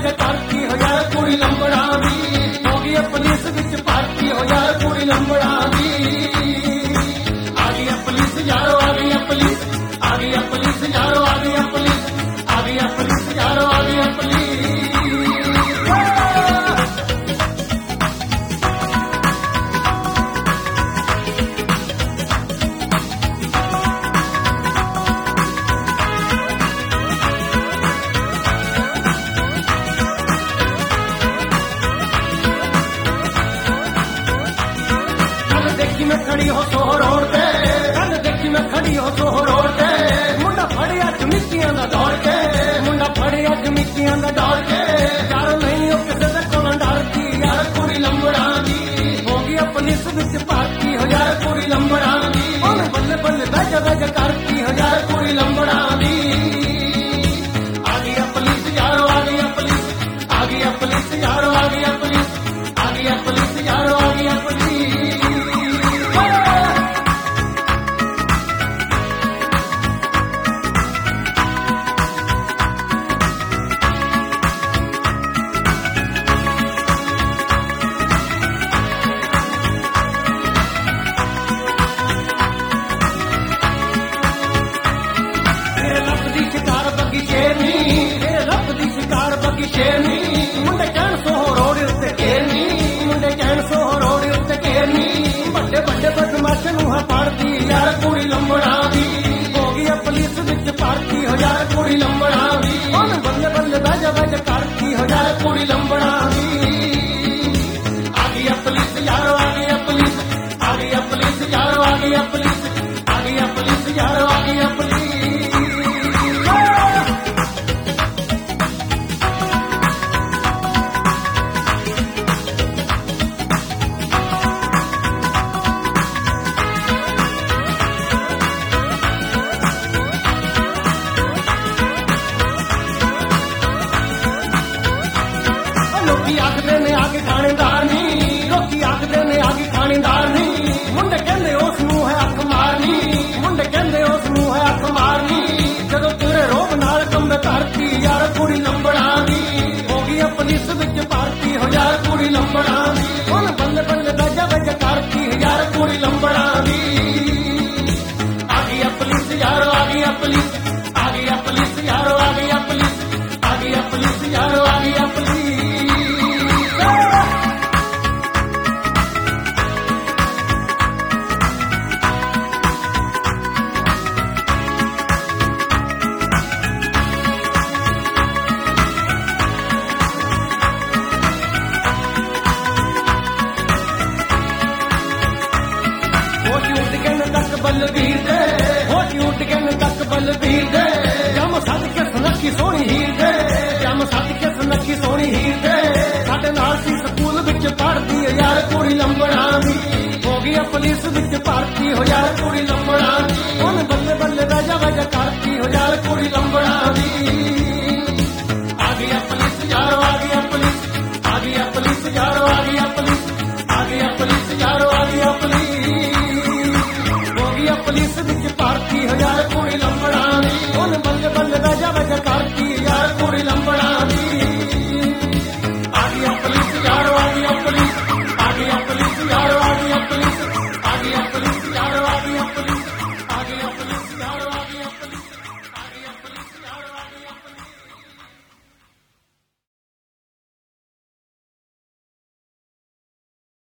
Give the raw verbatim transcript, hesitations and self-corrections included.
ਵਜ ਕਰਤੀ ਹੋ ਯਾਰ ਕੁੜੀ ਲੰਬੜਾਂ ਦੀ, ਹੋ ਗਈ ਪੁਲਿਸ ਵਿੱਚ ਭਰਤੀ ਹੋ ਯਾਰ ਕੁੜੀ ਲੰਬੜਾਂ ਦੀ। ਆ ਗਈ ਪੁਲਿਸ ਯਾਰੋ ਆ ਗਈ ਪੁਲਿਸ, ਆ ਗਈ ਪੁਲਿਸ ਯਾਰੋ ਆ ਗਈ ਪੁਲਿਸ, ਆ ਗਈ ਪੁਲਿਸ ਯਾਰੋ ਆ ਗਈ ਪੁਲਿਸ। देखी मैं खड़ी हो सोह रोड ते, कल देखी मैं खड़ी हो सोह रोड ते, मुंडा फड़े अज मिट्टियां दा दौड़ के, मुंडा फड़े अज मिट्टियां दा दौड़ के, यार नहीं हो किसे दे कोलों डरदी यार कुड़ी लंबड़ां दी। हो गई पुलिस विच भर्ती हो यार कुड़ी लंबड़ां दी, ओने बल्ले बल्ले वज वज करती हो यार कुड़ी लंबड़ां दी। आ गई पुलिस यारो आ गई पुलिस, आ गई पुलिस यारो आ गई पुलिस, आ गई पुलिस यारो आ गई पुलिस। मुंडे कहन सोह रोड उत्ते घेरनी, मुंडे कहन सोह रोड उत्ते घेरनी, बड़े बड़े बदमाश नूं फड़दी यार कुड़ी लंबड़ां दी। हो गई पुलिस विच भर्ती हो यार कुड़ी लंबड़ां दी, ओने बल्ले बल्ले वज वज करती हो यार कुड़ी लंबड़ां दी। आ गई पुलिस यारो आ गई पुलिस, आ गई पुलिस यारो आ गई पुलिस, आ गई पुलिस यारो आ गई पुलिस। लोकी आखदे ने आगे थानेदार नहीं, लोकी आखदे ने आगे थानेदार नहीं, मुंडे कहंदे उस नूं है अख मारनी, मुंडे कहंदे उस नूं है अख मारनी, जदों तेरे रोब नाल कंबे धरती यार कुड़ी लंबड़ां दी। हो गई पुलिस विच भर्ती हो यार कुड़ी लंबड़ां दी, हुण बल्ले बल्ले वज वज करती यार कुड़ी लंबड़ां दी। आ गई पुलिस यारो आ गई पुलिस, आ गई पुलिस यारो आ गई पुलिस, आ गई पुलिस यारो आ गई पुलिस। बलबीर दे हो झूठ गन तक बलबीर दे, जम सद के सुनखी सोहनी हीर दे, जम सद के सुनखी सोहनी हीर दे, साडे नाल सी स्कूल विच पढ़दी यार कुड़ी लंबड़ां दी। हो गई पुलिस विच भर्ती हो यार कुड़ी लंबड़ां दी, हुण बल्ले बल्ले वज वज करती हो यार कुड़ी लंबड़ां दी। आ गई पुलिस यारो आ गई पुलिस, आ गई पुलिस यारो आ गई पुलिस, आ गई पुलिस यारो आ गई पुलिस। पुलिस विच भर्ती हो यार कुड़ी लंबड़ां दी, हुण बल्ले बल्ले वज वज करती यार कुड़ी लंबड़ां दी। आ गई पुलिस यारो आ गई पुलिस, आ गई पुलिस यारो आ गई पुलिस, आ गई पुलिस।